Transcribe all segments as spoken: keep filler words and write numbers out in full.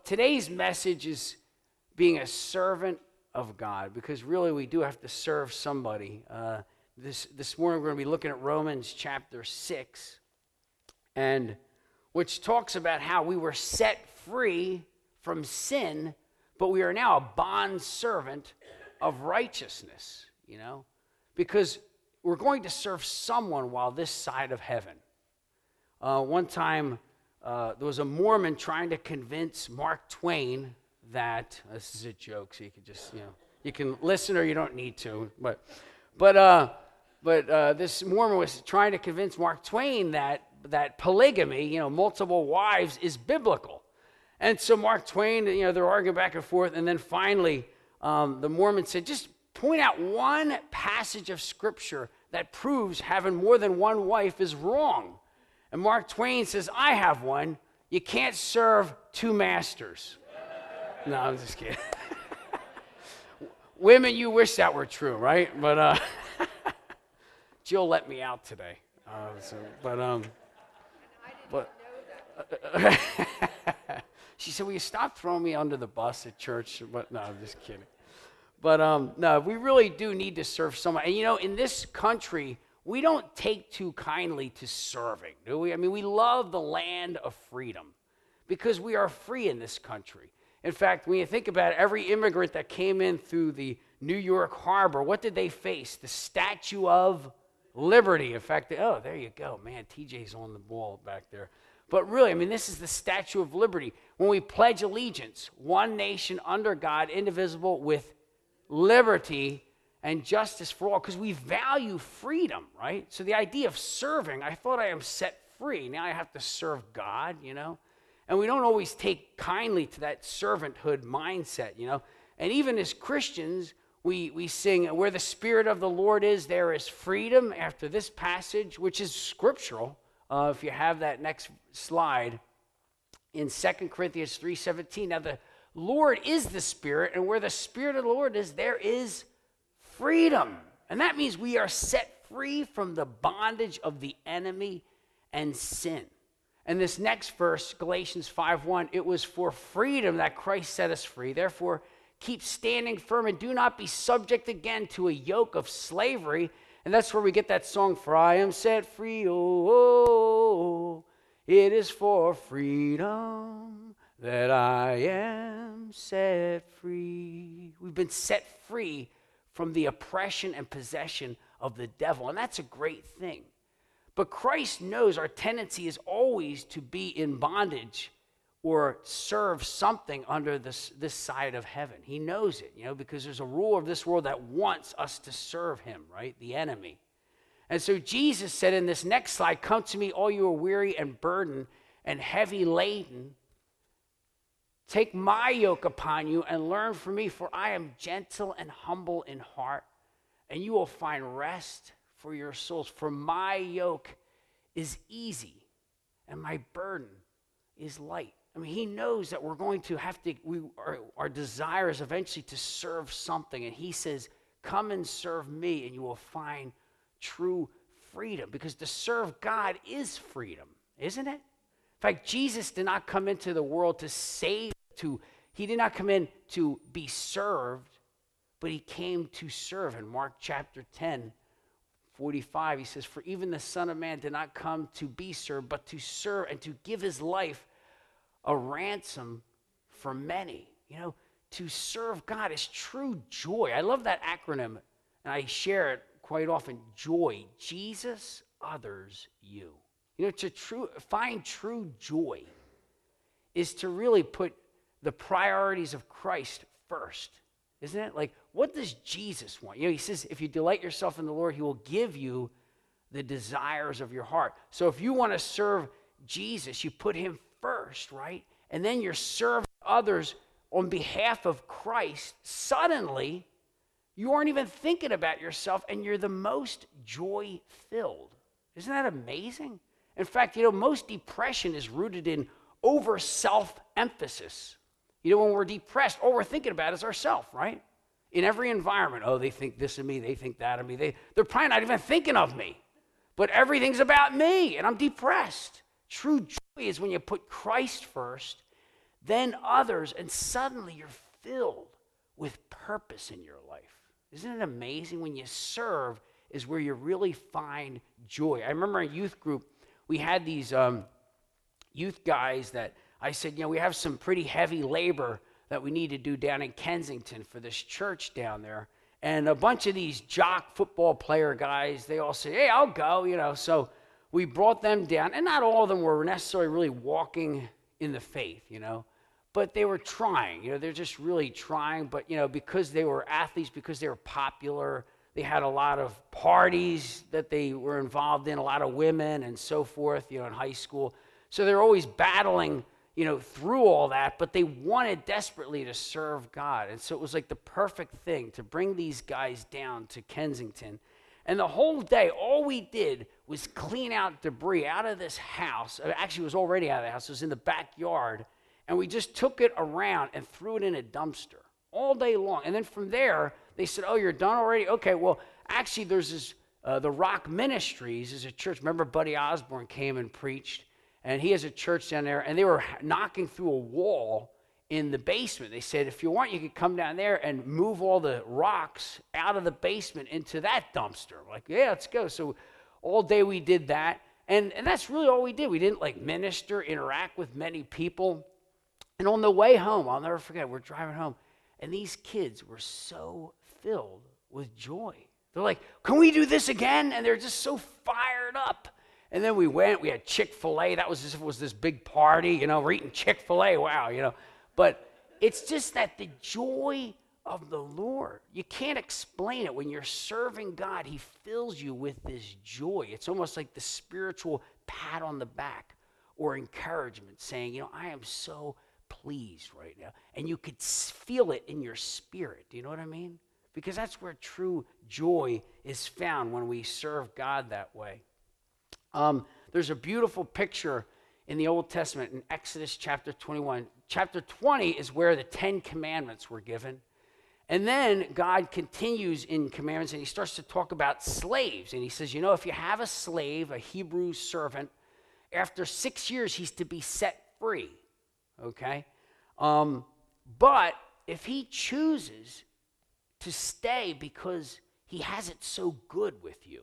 today's message is being a servant of God, because really we do have to serve somebody. Uh, this, this morning we're going to be looking at Romans chapter six, and which talks about how we were set free from sin, but we are now a bond servant of righteousness, you know, because we're going to serve someone while this side of heaven. Uh, one time, uh, there was a Mormon trying to convince Mark Twain that, this is a joke, so you can just, you know, you can listen or you don't need to, but, but, uh, but uh, this Mormon was trying to convince Mark Twain that, that polygamy, you know, multiple wives is biblical. And so Mark Twain, you know, they're arguing back and forth, and then finally, um, the Mormon said, just point out one passage of Scripture that proves having more than one wife is wrong. And Mark Twain says, I have one. You can't serve two masters. No, I'm just kidding. Women, you wish that were true, right? But uh, Jill let me out today. Uh, so, but um, but uh, she said, "Will you stop throwing me under the bus at church?" But no, I'm just kidding. But um, no, we really do need to serve someone. And you know, in this country, we don't take too kindly to serving, do we? I mean, we love the land of freedom because we are free in this country. In fact, when you think about it, every immigrant that came in through the New York harbor, what did they face? The Statue of Liberty. In fact, oh, there you go. Man, T J's on the ball back there. But really, I mean, this is the Statue of Liberty. When we pledge allegiance, one nation under God, indivisible, with liberty and justice for all, because we value freedom, right? So the idea of serving, I thought I am set free. Now I have to serve God, you know? And we don't always take kindly to that servanthood mindset, you know? And even as Christians, we, we sing, where the Spirit of the Lord is, there is freedom, after this passage, which is scriptural. Uh, if you have that next slide, in Second Corinthians three seventeen, now the Lord is the Spirit, and where the Spirit of the Lord is, there is freedom. And that means we are set free from the bondage of the enemy and sin. And this next verse, Galatians five one, it was for freedom that Christ set us free. Therefore, keep standing firm and do not be subject again to a yoke of slavery. And that's where we get that song, for I am set free, oh, oh, oh. It is for freedom that I am set free. We've been set free from the oppression and possession of the devil, and that's a great thing. But Christ knows our tendency is always to be in bondage or serve something under this, this side of heaven. He knows it, you know, because there's a ruler of this world that wants us to serve him, right? The enemy. And so Jesus said in this next slide, come to me, all you are weary and burdened and heavy laden. Take my yoke upon you and learn from me, for I am gentle and humble in heart, and you will find rest for your souls. For my yoke is easy and my burden is light. I mean, he knows that we're going to have to, we our, our desire is eventually to serve something. And he says, come and serve me and you will find true freedom. Because to serve God is freedom, isn't it? In fact, Jesus did not come into the world to save, to, he did not come in to be served, but he came to serve. In Mark chapter ten, forty-five, he says, for even the Son of Man did not come to be served, but to serve and to give his life a ransom for many. You know, to serve God is true joy. I love that acronym, and I share it quite often. Joy, Jesus, others, you. You know, to true, find true joy is to really put the priorities of Christ first. Isn't it? Like, what does Jesus want? You know, he says, if you delight yourself in the Lord, he will give you the desires of your heart. So if you want to serve Jesus, you put him first, right? And then you're serving others on behalf of Christ. Suddenly, you aren't even thinking about yourself, and you're the most joy-filled. Isn't that amazing? In fact, you know, most depression is rooted in over self-emphasis. You know, when we're depressed, all we're thinking about is ourselves, right? In every environment, oh, they think this of me, they think that of me. They, they're probably not even thinking of me, but everything's about me, and I'm depressed. True joy is when you put Christ first, then others, and suddenly you're filled with purpose in your life. Isn't it amazing? When you serve is where you really find joy. I remember in youth group, we had these um, youth guys that I said, you know, we have some pretty heavy labor that we need to do down in Kensington for this church down there. And a bunch of these jock football player guys, they all said, hey, I'll go, you know. So we brought them down, and not all of them were necessarily really walking in the faith, you know. But they were trying, you know, they're just really trying. But, you know, because they were athletes, because they were popular, they had a lot of parties that they were involved in, a lot of women and so forth, you know, in high school. So they're always battling, you know, through all that, but they wanted desperately to serve God. And so it was like the perfect thing to bring these guys down to Kensington. And the whole day, all we did was clean out debris out of this house. Actually, it was already out of the house. It was in the backyard. And we just took it around and threw it in a dumpster all day long. And then from there, they said, oh, you're done already? Okay, well, actually, there's this, uh, the Rock Ministries is a church. Remember Buddy Osborne came and preached? And he has a church down there. And they were knocking through a wall in the basement. They said, if you want, you could come down there and move all the rocks out of the basement into that dumpster. Like, yeah, let's go. So all day we did that. And, and that's really all we did. We didn't, like, minister, interact with many people. And on the way home, I'll never forget, we're driving home, and these kids were so filled with joy. They're like, can we do this again? And they're just so fired up. And then we went, we had Chick-fil-A. That was as if it was this big party, you know, we're eating Chick-fil-A, wow, you know. But it's just that the joy of the Lord, you can't explain it. When you're serving God, he fills you with this joy. It's almost like the spiritual pat on the back or encouragement saying, you know, I am so pleased right now. And you could feel it in your spirit. Do you know what I mean? Because that's where true joy is found when we serve God that way. Um, there's a beautiful picture in the Old Testament in Exodus chapter twenty-one. Chapter twenty is where the Ten Commandments were given. And then God continues in commandments, and he starts to talk about slaves. And he says, you know, if you have a slave, a Hebrew servant, after six years, he's to be set free. Okay? Um, but if he chooses to stay because he has it so good with you,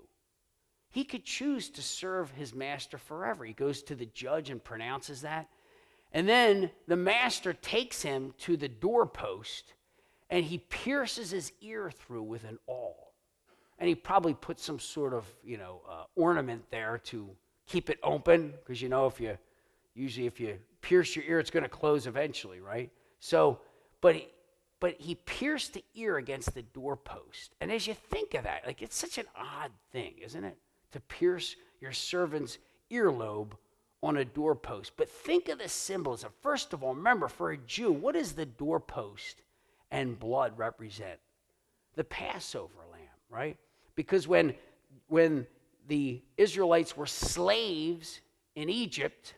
he could choose to serve his master forever. He goes to the judge and pronounces that. And then the master takes him to the doorpost, and he pierces his ear through with an awl. And he probably puts some sort of, you know, uh, ornament there to keep it open, because, you know, if you, usually if you pierce your ear, it's going to close eventually, right? So, but he, but he pierced the ear against the doorpost. And as you think of that, like, it's such an odd thing, isn't it? To pierce your servant's earlobe on a doorpost. But think of the symbolism. First of all, remember, for a Jew, what does the doorpost and blood represent? The Passover lamb, right? Because when, when the Israelites were slaves in Egypt,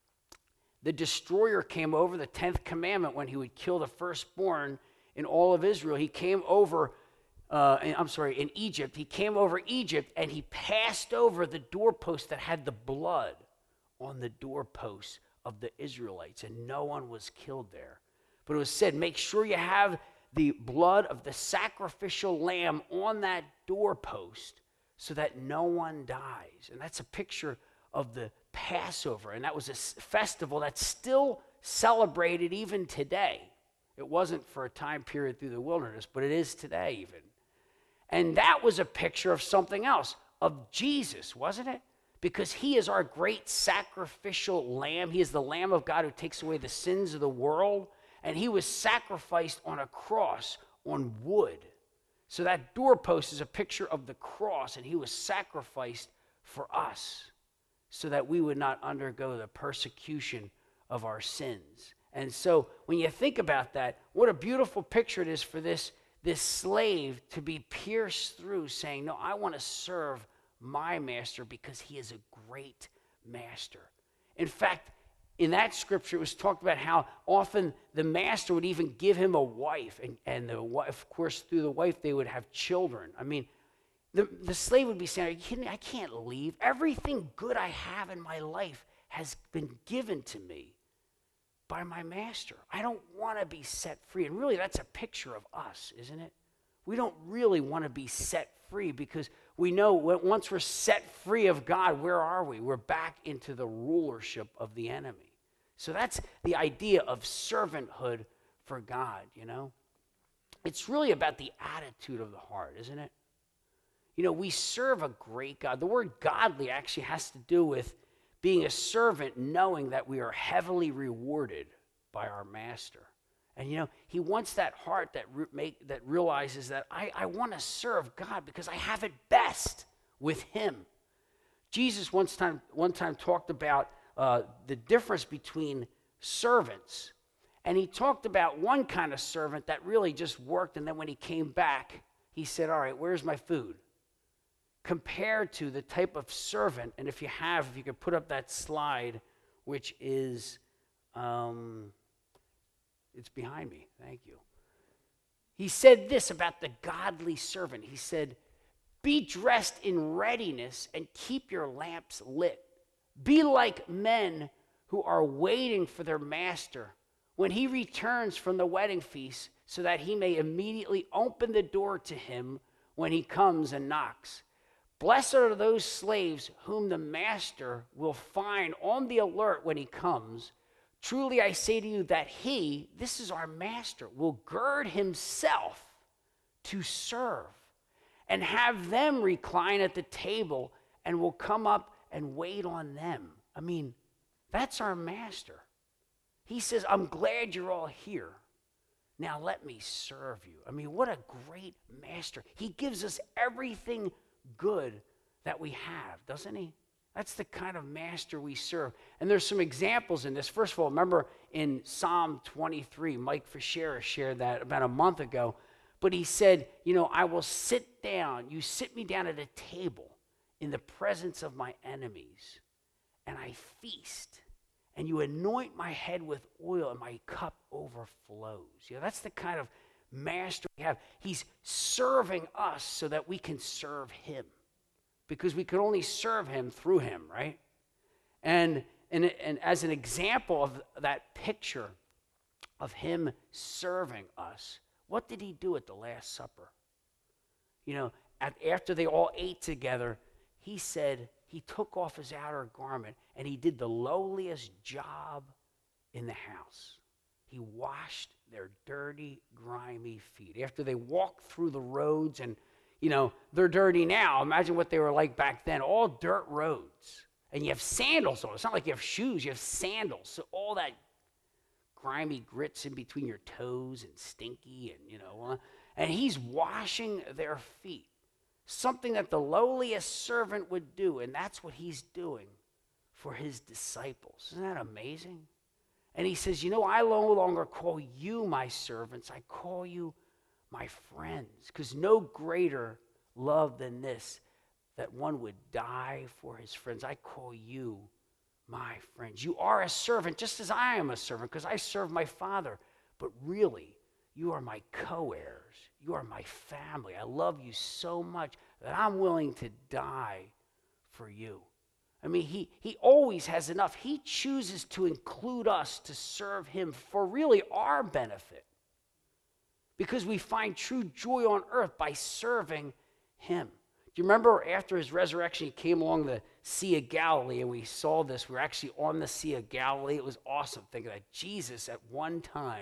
the destroyer came over, the tenth commandment, when he would kill the firstborn in all of Israel. He came over, uh, in, I'm sorry, in Egypt. He came over Egypt, and he passed over the doorpost that had the blood on the doorpost of the Israelites, and no one was killed there. But it was said, make sure you have the blood of the sacrificial lamb on that doorpost so that no one dies. And that's a picture of the Passover, and that was a festival that's still celebrated even today. It wasn't for a time period through the wilderness, but it is today even. And that was a picture of something else, of Jesus, wasn't it? Because he is our great sacrificial lamb. He is the Lamb of God who takes away the sins of the world, and he was sacrificed on a cross on wood. So that doorpost is a picture of the cross, and he was sacrificed for us, so that we would not undergo the persecution of our sins. And so when you think about that, what a beautiful picture it is for this, this slave to be pierced through, saying, no, I want to serve my master because he is a great master. In fact, in that scripture, it was talked about how often the master would even give him a wife, and, and the wife, of course, through the wife, they would have children. I mean, The, the slave would be saying, are you kidding me? I can't leave. Everything good I have in my life has been given to me by my master. I don't want to be set free. And really, that's a picture of us, isn't it? We don't really want to be set free because we know once we're set free of God, where are we? We're back into the rulership of the enemy. So that's the idea of servanthood for God, you know? It's really about the attitude of the heart, isn't it? You know, we serve a great God. The word godly actually has to do with being a servant, knowing that we are heavily rewarded by our master. And, you know, he wants that heart that re- make, that realizes that I, I want to serve God because I have it best with him. Jesus once time, one time talked about uh, the difference between servants. And he talked about one kind of servant that really just worked, and then when he came back, he said, all right, where's my food? Compared to the type of servant, and if you have, if you could put up that slide, which is, um, it's behind me, thank you. He said this about the godly servant. He said, be dressed in readiness and keep your lamps lit. Be like men who are waiting for their master when he returns from the wedding feast, so that he may immediately open the door to him when he comes and knocks. Blessed are those slaves whom the master will find on the alert when he comes. Truly I say to you that he, this is our master, will gird himself to serve and have them recline at the table and will come up and wait on them. I mean, that's our master. He says, I'm glad you're all here. Now let me serve you. I mean, what a great master. He gives us everything good that we have, doesn't he? That's the kind of master we serve. And there's some examples in this. First of all, remember in Psalm twenty-three, Mike Fischera shared that about a month ago. But he said, you know, I will sit down. You sit me down at a table in the presence of my enemies, and I feast. And you anoint my head with oil, and my cup overflows. You know, that's the kind of master we have. He's serving us so that we can serve him, because we could only serve him through him, right? And, and, and as an example of that picture of him serving us, what did he do at the Last Supper? You know, at, after they all ate together, he said, he took off his outer garment and he did the lowliest job in the house. He washed their dirty, grimy feet. After they walked through the roads, and, you know, they're dirty now. Imagine what they were like back then. All dirt roads. And you have sandals on. It's not like you have shoes. You have sandals. So all that grimy grits in between your toes and stinky and, you know. Uh, and he's washing their feet. Something that the lowliest servant would do, and that's what he's doing for his disciples. Isn't that amazing? And he says, you know, I no longer call you my servants, I call you my friends, because no greater love than this, that one would die for his friends. I call you my friends. You are a servant, just as I am a servant, because I serve my Father, but really, you are my co-heirs. You are my family. I love you so much that I'm willing to die for you. I mean, he, he always has enough. He chooses to include us to serve him for really our benefit, because we find true joy on earth by serving him. Do you remember after his resurrection, he came along the Sea of Galilee, and we saw this. We were actually on the Sea of Galilee. It was awesome thinking that Jesus at one time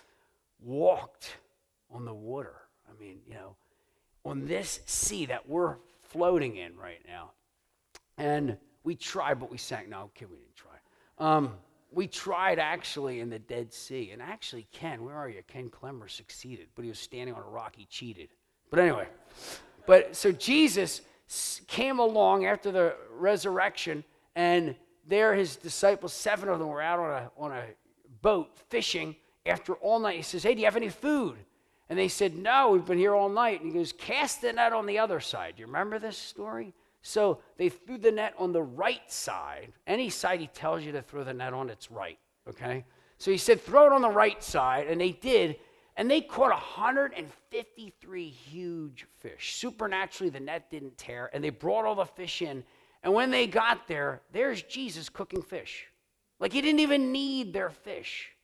walked on the water. I mean, you know, on this sea that we're floating in right now. And we tried, but we sank. No, okay, we didn't try. Um, we tried actually in the Dead Sea. And actually, Ken, where are you? Ken Clemmer succeeded, but he was standing on a rock. He cheated. But anyway, but so Jesus came along after the resurrection, and there his disciples, seven of them, were out on a, on a boat fishing after all night. He says, hey, do you have any food? And they said, no, we've been here all night. And he goes, cast the net on the other side. Do you remember this story? So they threw the net on the right side. Any side he tells you to throw the net on, it's right, okay? So he said, throw it on the right side, and they did, and they caught one hundred fifty-three huge fish. Supernaturally, the net didn't tear, and they brought all the fish in, and when they got there, there's Jesus cooking fish. Like he didn't even need their fish.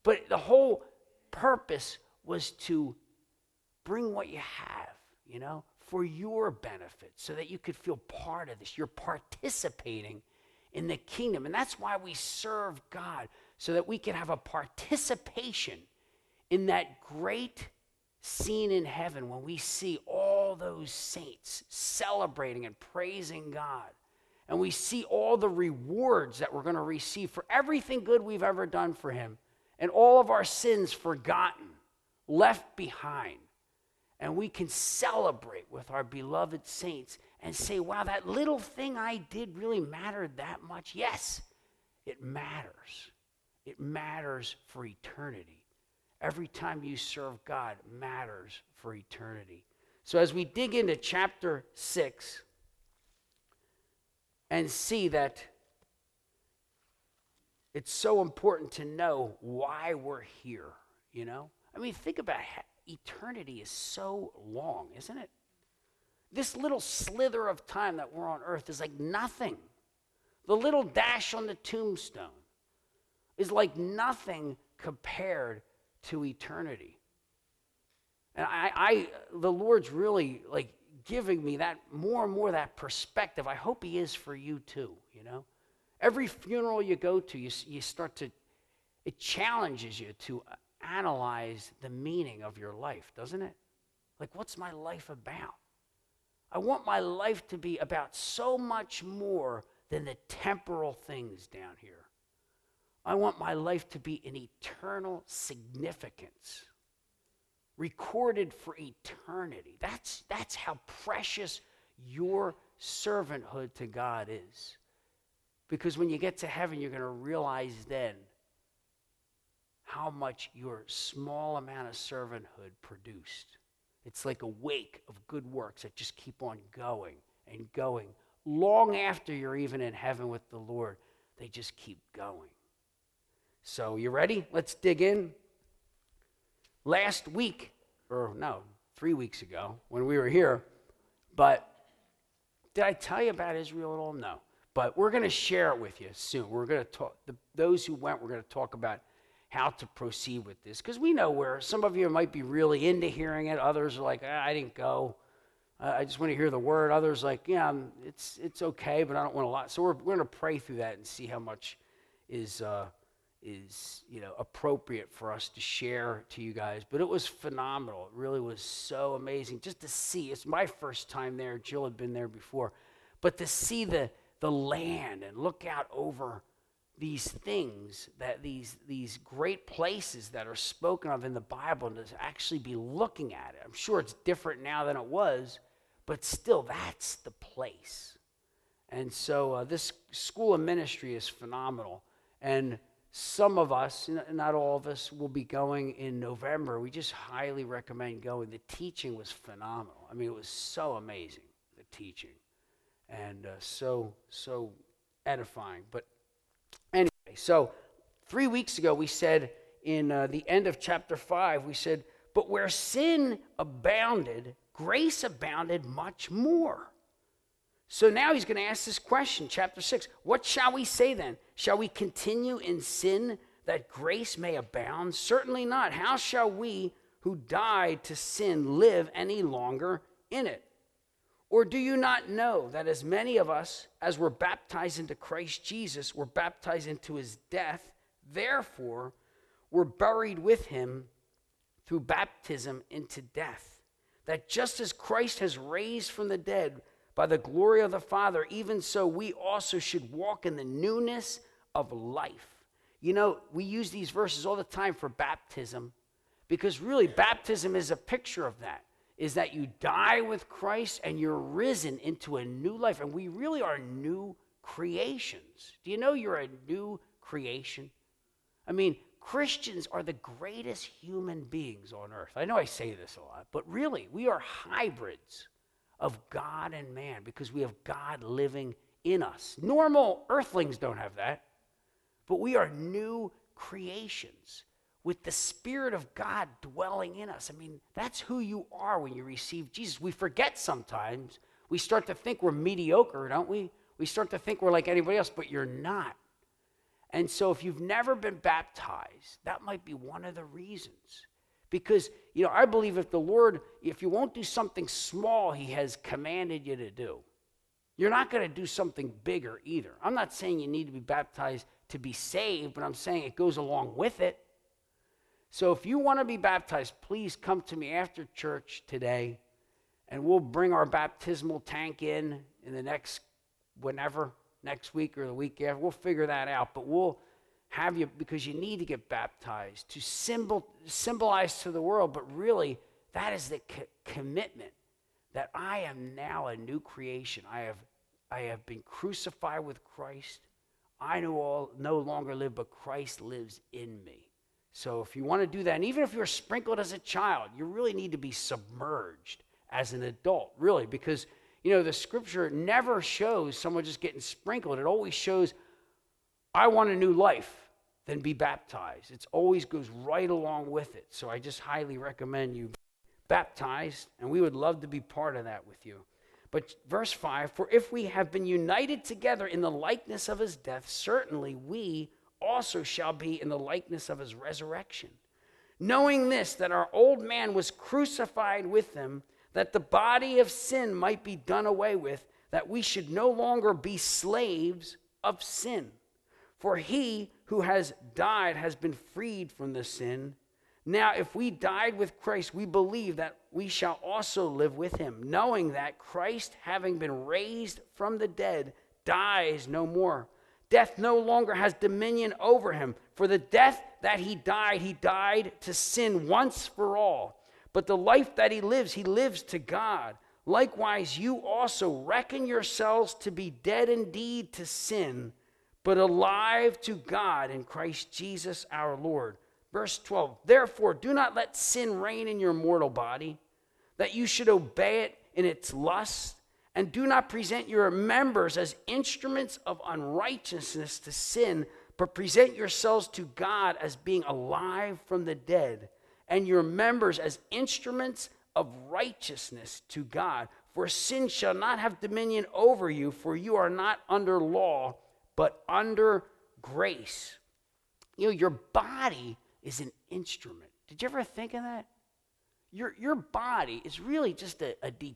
But the whole purpose was to bring what you have, you know, for your benefit, so that you could feel part of this. You're participating in the kingdom. And that's why we serve God, so that we can have a participation in that great scene in heaven when we see all those saints celebrating and praising God. And we see all the rewards that we're going to receive for everything good we've ever done for him, and all of our sins forgotten, left behind. And we can celebrate with our beloved saints and say, wow, that little thing I did really mattered that much. Yes, it matters. It matters for eternity. Every time you serve God matters for eternity. So as we dig into chapter six and see that it's so important to know why we're here, you know? I mean, think about it. Eternity is so long, isn't it? This little slither of time that we're on earth is like nothing. The little dash on the tombstone is like nothing compared to eternity. And I, I the Lord's really like giving me that more and more that perspective. I hope he is for you too, you know? Every funeral you go to, you, you start to, it challenges you to analyze the meaning of your life, doesn't it? Like, what's my life about? I want my life to be about so much more than the temporal things down here. I want my life to be an eternal significance, recorded for eternity. That's, that's how precious your servanthood to God is. Because when you get to heaven, you're going to realize then how much your small amount of servanthood produced. It's like a wake of good works that just keep on going and going. Long after you're even in heaven with the Lord, they just keep going. So you ready? Let's dig in. Last week, or no, three weeks ago when we were here, but did I tell you about Israel at all? No. But we're going to share it with you soon. We're going to talk, the, those who went, we're going to talk about how to proceed with this. Because we know where some of you might be really into hearing it. Others are like, ah, I didn't go. Uh, I just want to hear the word. Others like, yeah, I'm, it's it's okay, but I don't want a lot. So we're, we're going to pray through that and see how much is, uh, is you know appropriate for us to share to you guys. But it was phenomenal. It really was so amazing just to see. It's my first time there. Jill had been there before. But to see the the land and look out over these things, that these these great places that are spoken of in the Bible, and to actually be looking at it. I'm sure it's different now than it was, but still, that's the place. And so uh, this school of ministry is phenomenal. And some of us, not all of us, will be going in November. We just highly recommend going. The teaching was phenomenal. I mean, it was so amazing, the teaching. And uh, so, so edifying. But anyway, so three weeks ago we said in uh, the end of chapter five, we said, but where sin abounded, grace abounded much more. So now he's going to ask this question, chapter six. What shall we say then? Shall we continue in sin that grace may abound? Certainly not. How shall we who died to sin live any longer in it? Or do you not know that as many of us as were baptized into Christ Jesus were baptized into his death, therefore were buried with him through baptism into death? That just as Christ has raised from the dead by the glory of the Father, even so we also should walk in the newness of life. You know, we use these verses all the time for baptism, because really baptism is a picture of that. Is that you die with Christ and you're risen into a new life. And we really are new creations. Do you know you're a new creation? I mean, Christians are the greatest human beings on earth. I know I say this a lot, but really, we are hybrids of God and man because we have God living in us. Normal earthlings don't have that, but we are new creations with the Spirit of God dwelling in us. I mean, that's who you are when you receive Jesus. We forget sometimes. We start to think we're mediocre, don't we? We start to think we're like anybody else, but you're not. And so if you've never been baptized, that might be one of the reasons. Because, you know, I believe if the Lord, if you won't do something small he has commanded you to do, you're not going to do something bigger either. I'm not saying you need to be baptized to be saved, but I'm saying it goes along with it. So if you want to be baptized, please come to me after church today, and we'll bring our baptismal tank in in the next, whenever, next week or the week after. We'll figure that out, but we'll have you, because you need to get baptized to symbol, symbolize to the world, but really that is the co- commitment that I am now a new creation. I have, I have been crucified with Christ. I no, all, no longer live, but Christ lives in me. So if you want to do that, and even if you're sprinkled as a child, you really need to be submerged as an adult, really, because, you know, the scripture never shows someone just getting sprinkled. It always shows, I want a new life, then be baptized. It always goes right along with it. So I just highly recommend you baptized, and we would love to be part of that with you. But verse five, for if we have been united together in the likeness of his death, certainly we also shall be in the likeness of his resurrection. Knowing this, that our old man was crucified with him, that the body of sin might be done away with, that we should no longer be slaves of sin. For he who has died has been freed from the sin. Now, if we died with Christ, we believe that we shall also live with him, knowing that Christ, having been raised from the dead, dies no more. Death no longer has dominion over him. For the death that he died, he died to sin once for all. But the life that he lives, he lives to God. Likewise, you also reckon yourselves to be dead indeed to sin, but alive to God in Christ Jesus our Lord. Verse twelve, therefore do not let sin reign in your mortal body, that you should obey it in its lust, and do not present your members as instruments of unrighteousness to sin, but present yourselves to God as being alive from the dead, and your members as instruments of righteousness to God. For sin shall not have dominion over you, for you are not under law, but under grace. You know, your body is an instrument. Did you ever think of that? Your, your body is really just a, a, de-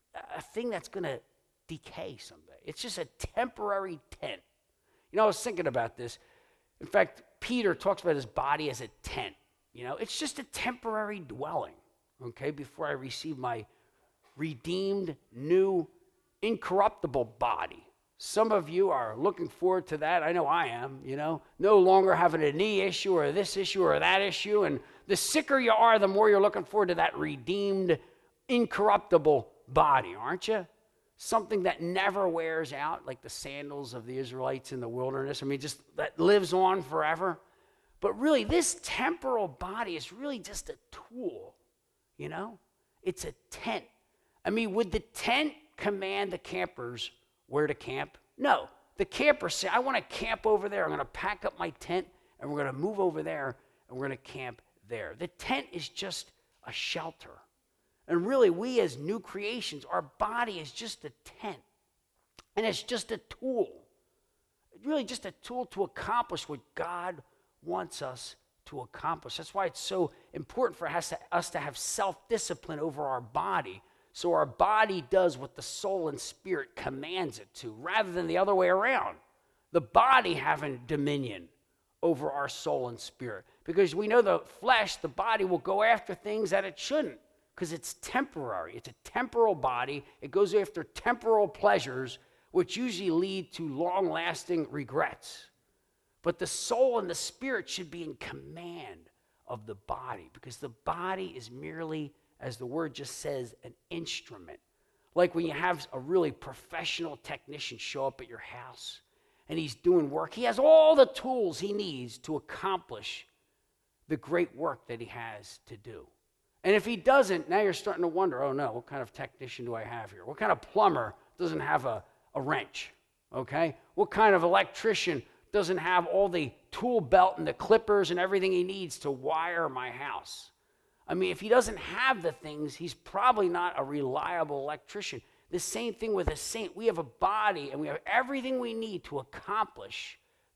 a thing that's going to decay someday. It's just a temporary tent. You know, I was thinking about this. In fact, Peter talks about his body as a tent. You know, it's just a temporary dwelling, okay, before I receive my redeemed, new, incorruptible body. Some of you are looking forward to that. I know I am, you know, no longer having a knee issue or this issue or that issue. And the sicker you are, the more you're looking forward to that redeemed, incorruptible body, aren't you? Something that never wears out, like the sandals of the Israelites in the wilderness. I mean, just that lives on forever. But really, this temporal body is really just a tool, you know? It's a tent. I mean, would the tent command the campers where to camp? No. The campers say, I want to camp over there. I'm going to pack up my tent, and we're going to move over there, and we're going to camp there. The tent is just a shelter. And really, we as new creations, our body is just a tent. And it's just a tool. It's really just a tool to accomplish what God wants us to accomplish. That's why it's so important for us to, us to have self-discipline over our body, so our body does what the soul and spirit commands it to, rather than the other way around. The body having dominion over our soul and spirit. Because we know the flesh, the body, will go after things that it shouldn't, because it's temporary. It's a temporal body. It goes after temporal pleasures, which usually lead to long-lasting regrets. But the soul and the spirit should be in command of the body, because the body is merely, as the word just says, an instrument. Like when you have a really professional technician show up at your house and he's doing work, he has all the tools he needs to accomplish the great work that he has to do. And if he doesn't, now you're starting to wonder, oh no, what kind of technician do I have here? What kind of plumber doesn't have a, a wrench, okay? What kind of electrician doesn't have all the tool belt and the clippers and everything he needs to wire my house? I mean, if he doesn't have the things, he's probably not a reliable electrician. The same thing with a saint. We have a body and we have everything we need to accomplish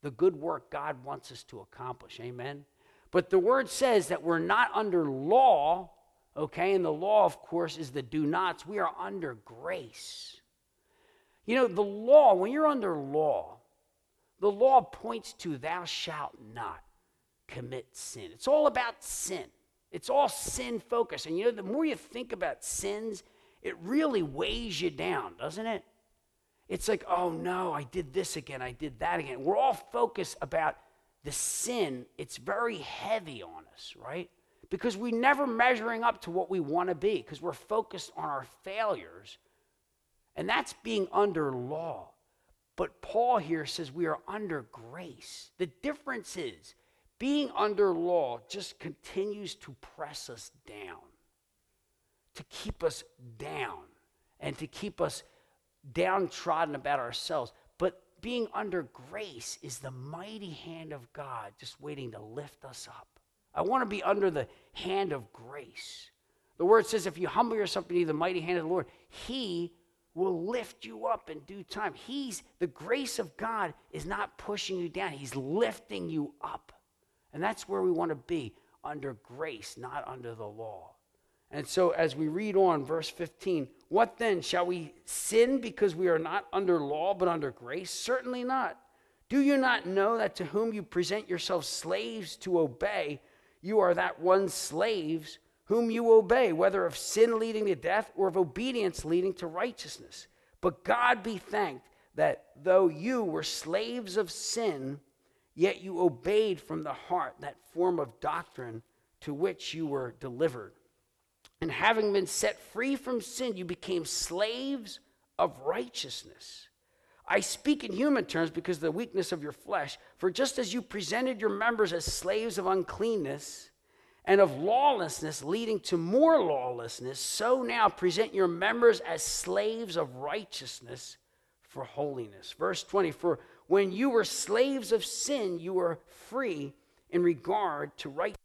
the good work God wants us to accomplish. Amen? But the word says that we're not under law, okay? And the law, of course, is the do-nots. We are under grace. You know, the law, when you're under law, the law points to thou shalt not commit sin. It's all about sin. It's all sin focused. And you know, the more you think about sins, it really weighs you down, doesn't it? It's like, oh no, I did this again, I did that again. We're all focused about the sin. It's very heavy on us, right? Because we're never measuring up to what we want to be, because we're focused on our failures. And that's being under law. But Paul here says we are under grace. The difference is being under law just continues to press us down, to keep us down, and to keep us downtrodden about ourselves. But being under grace is the mighty hand of God just waiting to lift us up. I want to be under the hand of grace. The word says if you humble yourself beneath the mighty hand of the Lord, he will lift you up in due time. He's, the grace of God is not pushing you down. He's lifting you up. And that's where we want to be, under grace, not under the law. And so as we read on, verse fifteen, what then? Shall we sin because we are not under law but under grace? Certainly not. Do you not know that to whom you present yourselves slaves to obey, you are that one slaves whom you obey, whether of sin leading to death or of obedience leading to righteousness? But God be thanked that though you were slaves of sin, yet you obeyed from the heart that form of doctrine to which you were delivered. And having been set free from sin, you became slaves of righteousness. I speak in human terms because of the weakness of your flesh. For just as you presented your members as slaves of uncleanness and of lawlessness leading to more lawlessness, so now present your members as slaves of righteousness for holiness. Verse twenty, for when you were slaves of sin, you were free in regard to righteousness.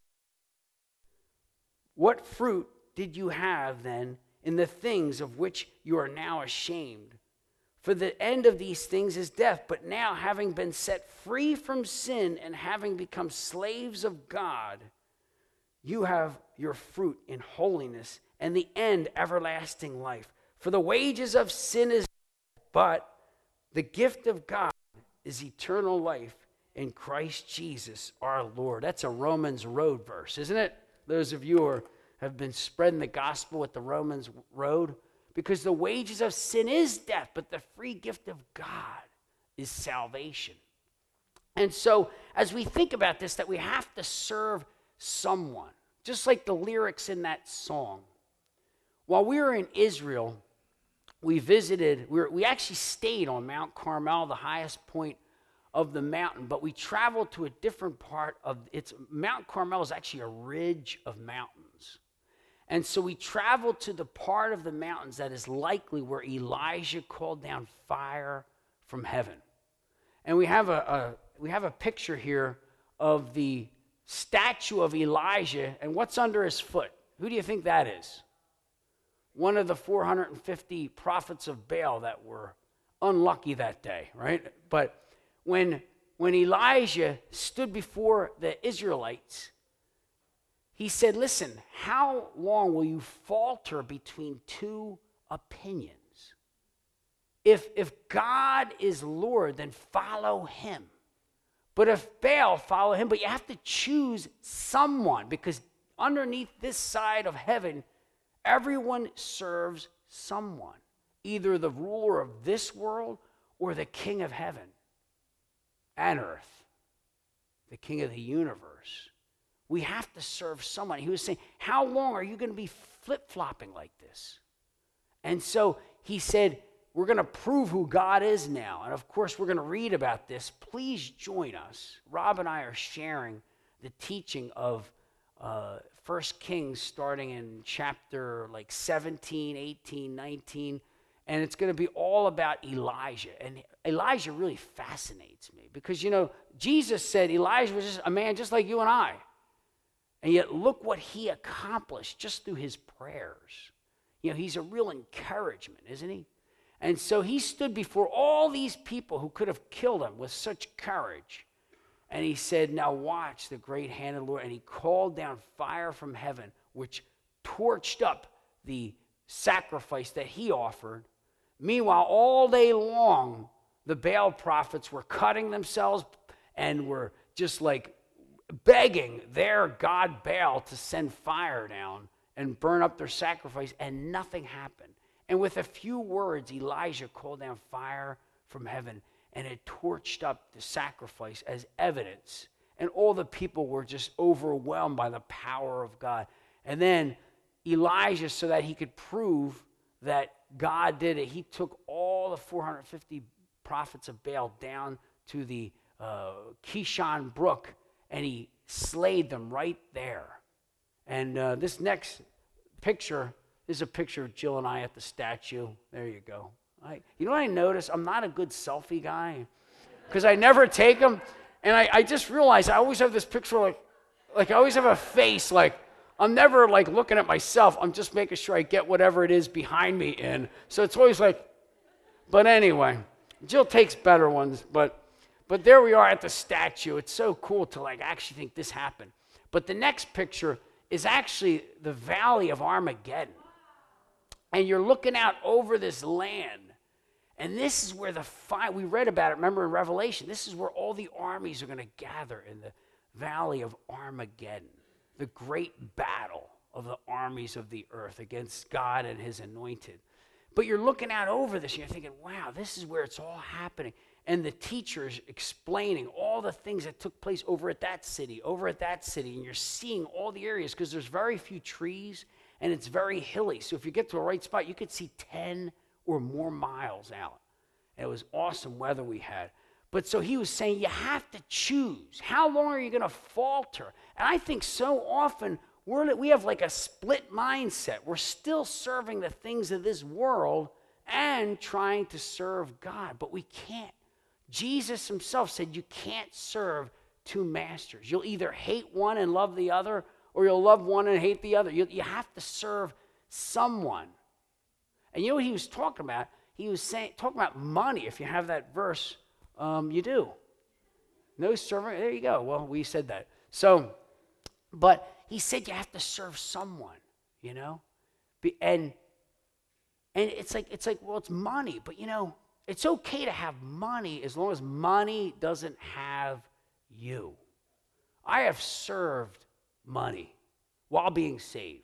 What fruit did you have then in the things of which you are now ashamed? For the end of these things is death. But now, having been set free from sin and having become slaves of God, you have your fruit in holiness and the end everlasting life. For the wages of sin is death, but the gift of God is eternal life in Christ Jesus our Lord. That's a Romans road verse, isn't it? Those of you who are, have been spreading the gospel with the Romans road. Because the wages of sin is death, but the free gift of God is salvation. And so as we think about this, that we have to serve someone, just like the lyrics in that song. While we were in Israel, we visited, we, were, we actually stayed on Mount Carmel, the highest point of the mountain, but we traveled to a different part of, it's, Mount Carmel is actually a ridge of mountains. And so we traveled to the part of the mountains that is likely where Elijah called down fire from heaven. And we have a, a we have a picture here of the statue of Elijah, and what's under his foot? Who do you think that is? One of the four hundred fifty prophets of Baal that were unlucky that day, right? But when when Elijah stood before the Israelites, he said, listen, how long will you falter between two opinions? If, if God is Lord, then follow him. But if Baal, follow him. But you have to choose someone, because underneath this side of heaven, everyone serves someone, either the ruler of this world or the king of heaven and earth, the king of the universe. We have to serve someone. He was saying, how long are you going to be flip-flopping like this? And so he said, we're going to prove who God is now. And of course, we're going to read about this. Please join us. Rob and I are sharing the teaching of uh, First Kings starting in chapter like seventeen, eighteen, nineteen. And it's going to be all about Elijah. And Elijah really fascinates me because, you know, Jesus said Elijah was just a man just like you and I. And yet look what he accomplished just through his prayers. You know, he's a real encouragement, isn't he? And so he stood before all these people who could have killed him with such courage. And he said, now watch the great hand of the Lord. And he called down fire from heaven, which torched up the sacrifice that he offered. Meanwhile, all day long, the Baal prophets were cutting themselves and were just like begging their god Baal to send fire down and burn up their sacrifice, and nothing happened. And with a few words, Elijah called down fire from heaven, and it torched up the sacrifice as evidence. And all the people were just overwhelmed by the power of God. And then Elijah, so that he could prove that God did it, he took all the four hundred fifty prophets of Baal down to the uh, Kishon Brook, and he slayed them right there. And uh, this next picture is a picture of Jill and I at the statue. There you go. I, you know what I noticed? I'm not a good selfie guy because I never take them. And I, I just realized I always have this picture like, like I always have a face like, I'm never like looking at myself. I'm just making sure I get whatever it is behind me in. So it's always like, but anyway, Jill takes better ones. But but there we are at the statue. It's so cool to like actually think this happened. But the next picture is actually the Valley of Armageddon. And you're looking out over this land. And this is where the fire, we read about it, remember in Revelation, this is where all the armies are going to gather in the Valley of Armageddon. The great battle of the armies of the earth against God and his anointed. But you're looking out over this and you're thinking, wow, this is where it's all happening. And the teacher's explaining all the things that took place over at that city, over at that city. And you're seeing all the areas because there's very few trees and it's very hilly. So if you get to a right spot, you could see ten or more miles out. And it was awesome weather we had. But so he was saying, you have to choose. How long are you going to falter? And I think so often we're, we have like a split mindset. We're still serving the things of this world and trying to serve God, but we can't. Jesus himself said you can't serve two masters. You'll either hate one and love the other, or you'll love one and hate the other. You, you have to serve someone. And you know what he was talking about? He was saying, talking about money. If you have that verse, um, you do. No servant. There you go. Well, we said that. So, but he said you have to serve someone, you know? Be, and and it's like, it's like, well, it's money. But, you know, it's okay to have money as long as money doesn't have you. I have served money while being saved.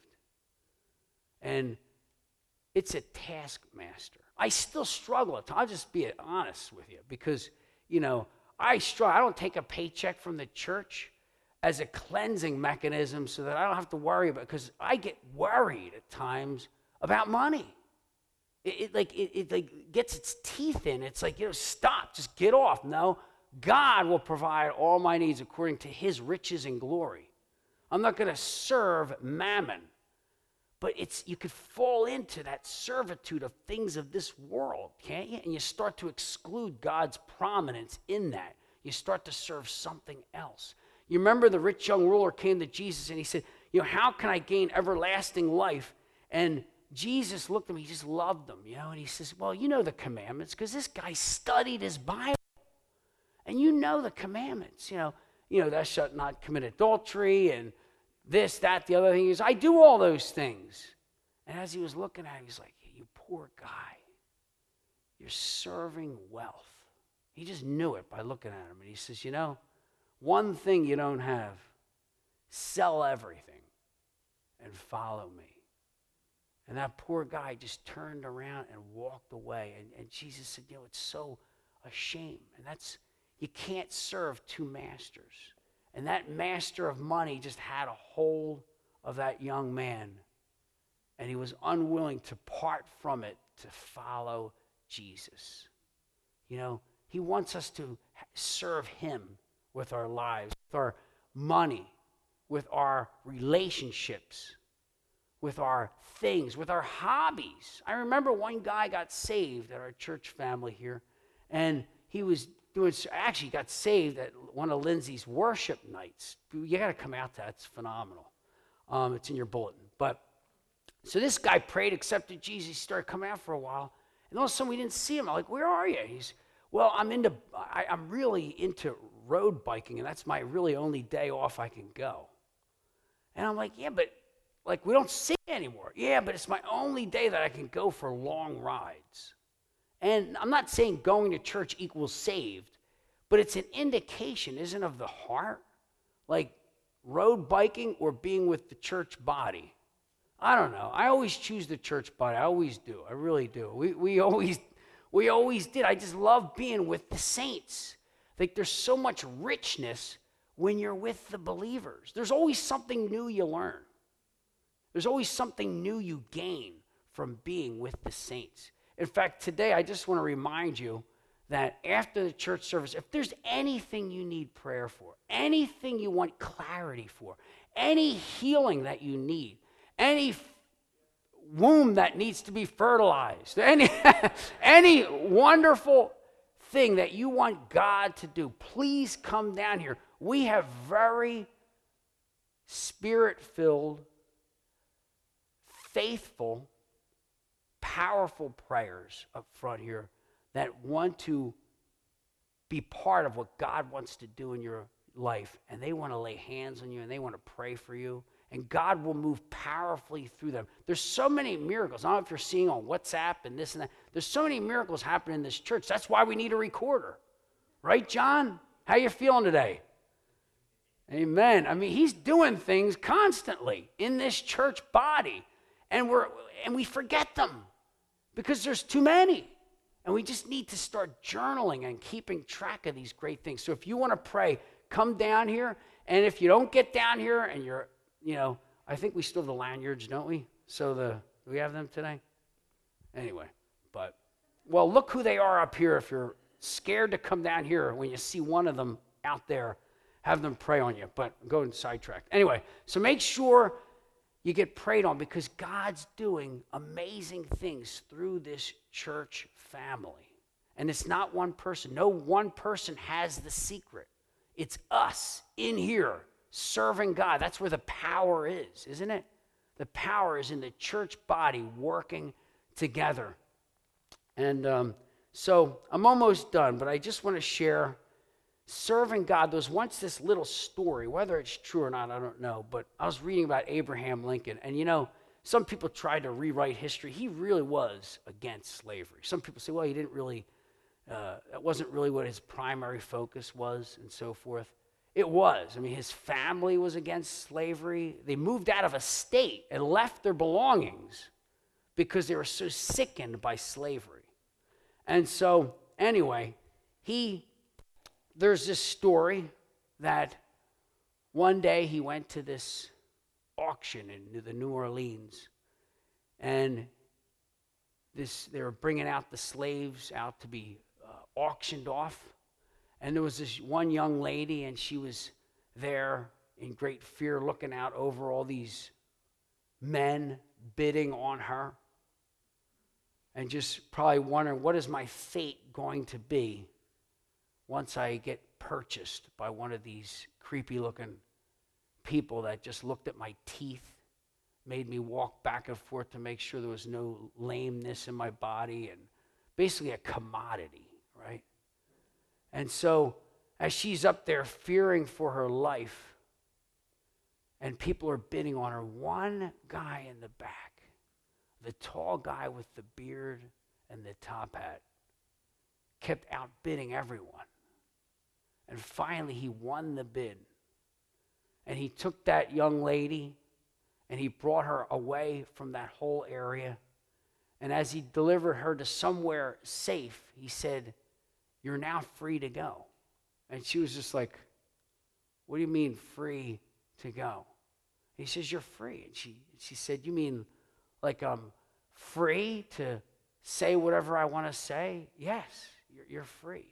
And it's a taskmaster. I still struggle. I'll just be honest with you because, you know, I struggle. I don't take a paycheck from the church as a cleansing mechanism so that I don't have to worry about it, because I get worried at times about money. It, it like it, it like gets its teeth in. It's like, you know, stop, just get off. No, God will provide all my needs according to his riches and glory. I'm not going to serve mammon. But it's you could fall into that servitude of things of this world, can't you? And you start to exclude God's prominence in that. You start to serve something else. You remember the rich young ruler came to Jesus and he said, you know, how can I gain everlasting life? And Jesus looked at him, he just loved him, you know, and he says, well, you know the commandments, because this guy studied his Bible. And you know the commandments, you know, you know, thou shalt not commit adultery and this, that, the other thing is, I do all those things. And as he was looking at him, he's like, you poor guy, you're serving wealth. He just knew it by looking at him. And he says, you know, one thing you don't have, sell everything and follow me. And that poor guy just turned around and walked away. And, and Jesus said, you know, it's so a shame. And that's, you can't serve two masters. And that master of money just had a hold of that young man. And he was unwilling to part from it to follow Jesus. You know, he wants us to serve him with our lives, with our money, with our relationships, with our things, with our hobbies. I remember one guy got saved at our church family here, and he was doing, actually got saved at one of Lindsay's worship nights. You got to come out to that. It's phenomenal. Um, it's in your bulletin. But so this guy prayed, accepted Jesus. He started coming out for a while. And all of a sudden we didn't see him. I'm like, where are you? He's, well, I'm into, I, I'm really into road biking, and that's my really only day off I can go. And I'm like, yeah, but like we don't see anymore. Yeah, but it's my only day that I can go for long rides. And I'm not saying going to church equals saved, but it's an indication, isn't it, of the heart? Like road biking or being with the church body. I don't know. I always choose the church body. I always do. I really do. We we always we always did. I just love being with the saints. Like there's so much richness when you're with the believers. There's always something new you learn. There's always something new you gain from being with the saints. In fact, today I just want to remind you that after the church service, if there's anything you need prayer for, anything you want clarity for, any healing that you need, any f- womb that needs to be fertilized, any, any wonderful thing that you want God to do, please come down here. We have very spirit-filled, faithful, powerful prayers up front here that want to be part of what God wants to do in your life. And they want to lay hands on you and they want to pray for you. And God will move powerfully through them. There's so many miracles. I don't know if you're seeing on WhatsApp and this and that. There's so many miracles happening in this church. That's why we need a recorder. Right, John? How you feeling today? Amen. I mean, he's doing things constantly in this church body. And we're and we forget them because there's too many. And we just need to start journaling and keeping track of these great things. So if you want to pray, come down here. And if you don't get down here and you're You know, I think we still have the lanyards, don't we? So the do we have them today? Anyway, but, well, look who they are up here. If you're scared to come down here, when you see one of them out there, have them pray on you. But go and sidetrack. Anyway, so make sure you get prayed on because God's doing amazing things through this church family. And it's not one person. No one person has the secret. It's us in here. Serving God, that's where the power is, isn't it? The power is in the church body working together. And um, so I'm almost done, but I just want to share serving God. There was once this little story, whether it's true or not, I don't know, but I was reading about Abraham Lincoln. And you know, some people try to rewrite history. He really was against slavery. Some people say, well, he didn't really, uh, that wasn't really what his primary focus was and so forth. It was. I mean, his family was against slavery. They moved out of a state and left their belongings because they were so sickened by slavery. And so, anyway, he, there's this story that one day he went to this auction in the New Orleans, and this they were bringing out the slaves out to be uh, auctioned off. And there was this one young lady, and she was there in great fear looking out over all these men bidding on her and just probably wondering, what is my fate going to be once I get purchased by one of these creepy-looking people that just looked at my teeth, made me walk back and forth to make sure there was no lameness in my body, and basically a commodity, right? And so as she's up there fearing for her life and people are bidding on her, one guy in the back, the tall guy with the beard and the top hat, kept outbidding everyone. And finally he won the bid. And he took that young lady and he brought her away from that whole area. And as he delivered her to somewhere safe, he said, "You're now free to go." And she was just like, "What do you mean free to go?" He says, "You're free." And she she said, "You mean like I'm free to say whatever I want to say?" "Yes, you're, you're free."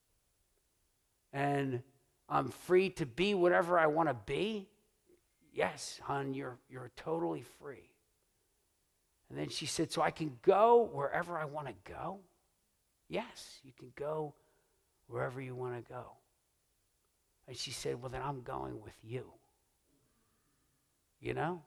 "And I'm free to be whatever I want to be?" "Yes, hon, you're you're totally free." And then she said, "So I can go wherever I want to go?" "Yes, you can go wherever you want to go." And she said, "Well, then I'm going with you." You know?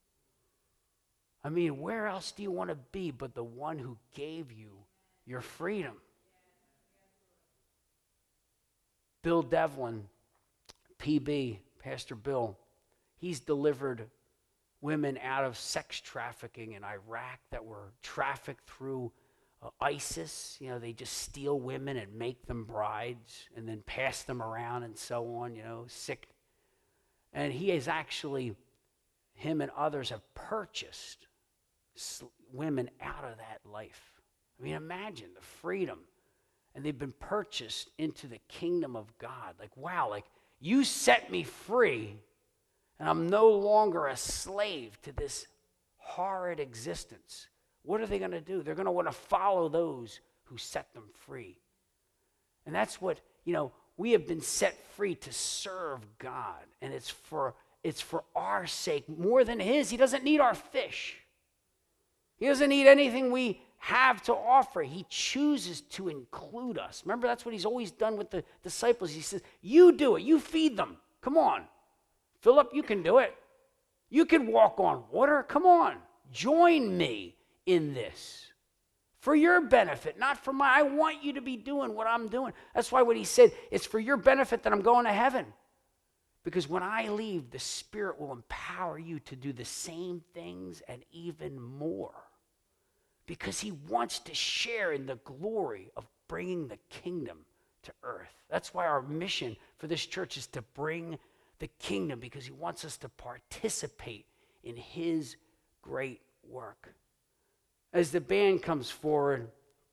I mean, where else do you want to be but the one who gave you your freedom? Bill Devlin, P B, Pastor Bill, he's delivered women out of sex trafficking in Iraq that were trafficked through uh, ISIS. You know, they just steal women and make them brides and then pass them around and so on, you know, sick. And he has actually, him and others have purchased sl- women out of that life. I mean, imagine the freedom. And they've been purchased into the kingdom of God. Like, wow, like you set me free and I'm no longer a slave to this horrid existence. What are they going to do? They're going to want to follow those who set them free. And that's what, you know, we have been set free to serve God. And it's for, it's for our sake more than his. He doesn't need our fish. He doesn't need anything we have to offer. He chooses to include us. Remember, that's what he's always done with the disciples. He says, you do it. You feed them. Come on. Philip, you can do it. You can walk on water. Come on. Join me in this for your benefit, not for my. I want you to be doing what I'm doing. That's why what he said, it's for your benefit that I'm going to heaven. Because when I leave, the Spirit will empower you to do the same things and even more. Because he wants to share in the glory of bringing the kingdom to earth. That's why our mission for this church is to bring the kingdom, because he wants us to participate in his great work. As the band comes forward,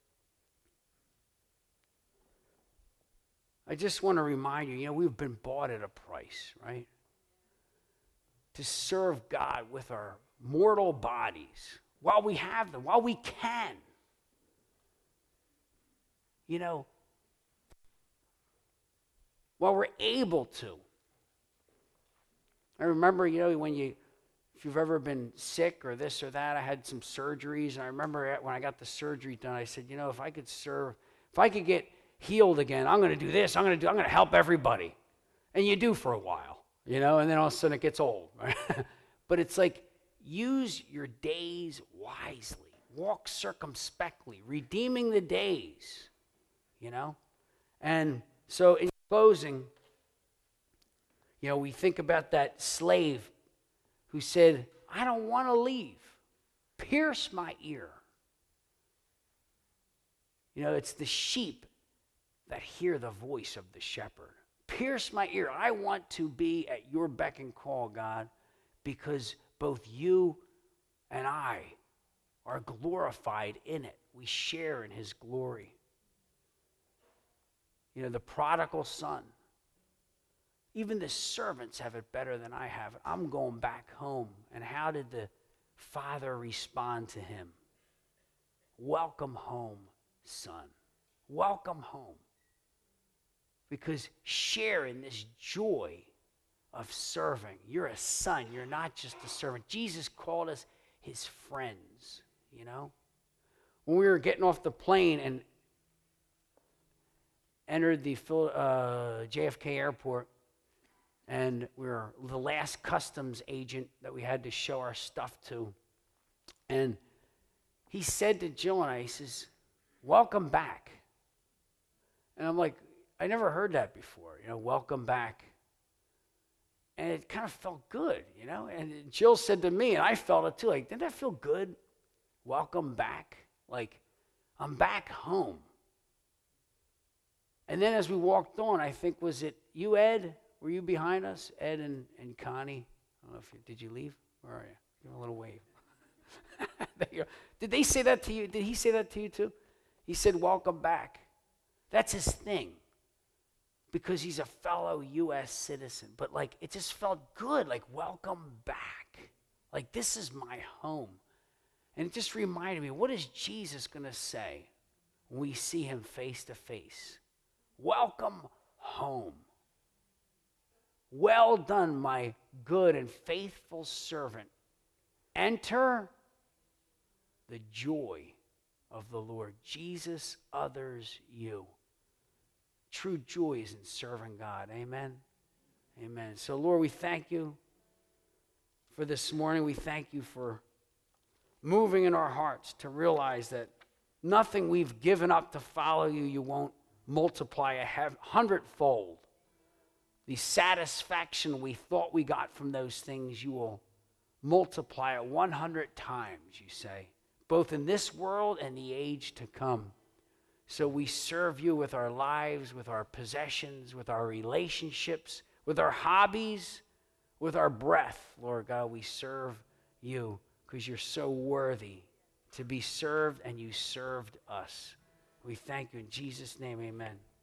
I just want to remind you, you know, we've been bought at a price, right? To serve God with our mortal bodies while we have them, while we can. You know, while we're able to. I remember, you know, when you, if you've ever been sick or this or that, I had some surgeries, and I remember when I got the surgery done, I said, you know, if I could serve, if I could get healed again, I'm going to do this, I'm going to do, I'm going to help everybody. And you do for a while, you know, and then all of a sudden it gets old. Right? But it's like, use your days wisely. Walk circumspectly, redeeming the days, you know. And so in closing, you know, we think about that slave who said, I don't want to leave. Pierce my ear. You know, it's the sheep that hear the voice of the shepherd. Pierce my ear. I want to be at your beck and call, God, because both you and I are glorified in it. We share in his glory. You know, the prodigal son. Even the servants have it better than I have it. I'm going back home. And how did the father respond to him? Welcome home, son. Welcome home. Because share in this joy of serving. You're a son. You're not just a servant. Jesus called us his friends, you know. When we were getting off the plane and entered the uh, J F K airport, and we were the last customs agent that we had to show our stuff to. And he said to Jill and I, he says, welcome back. And I'm like, I never heard that before, you know, welcome back. And it kind of felt good, you know. And Jill said to me, and I felt it too, like, didn't that feel good? Welcome back. Like, I'm back home. And then as we walked on, I think, was it you, Ed? Were you behind us, Ed and, and Connie? I don't know if you, did you leave? Where are you? Give him a little wave. There you go. Did they say that to you? Did he say that to you too? He said, welcome back. That's his thing. Because he's a fellow U S citizen. But like, it just felt good. Like, welcome back. Like, this is my home. And it just reminded me, what is Jesus going to say when we see him face to face? Welcome home. Well done, my good and faithful servant. Enter the joy of the Lord. Jesus, others, you. True joy is in serving God. Amen? Amen. So, Lord, we thank you for this morning. We thank you for moving in our hearts to realize that nothing we've given up to follow you, you won't multiply a hundredfold. The satisfaction we thought we got from those things, you will multiply it one hundred times, you say, both in this world and the age to come. So we serve you with our lives, with our possessions, with our relationships, with our hobbies, with our breath. Lord God, we serve you because you're so worthy to be served, and you served us. We thank you in Jesus' name, amen.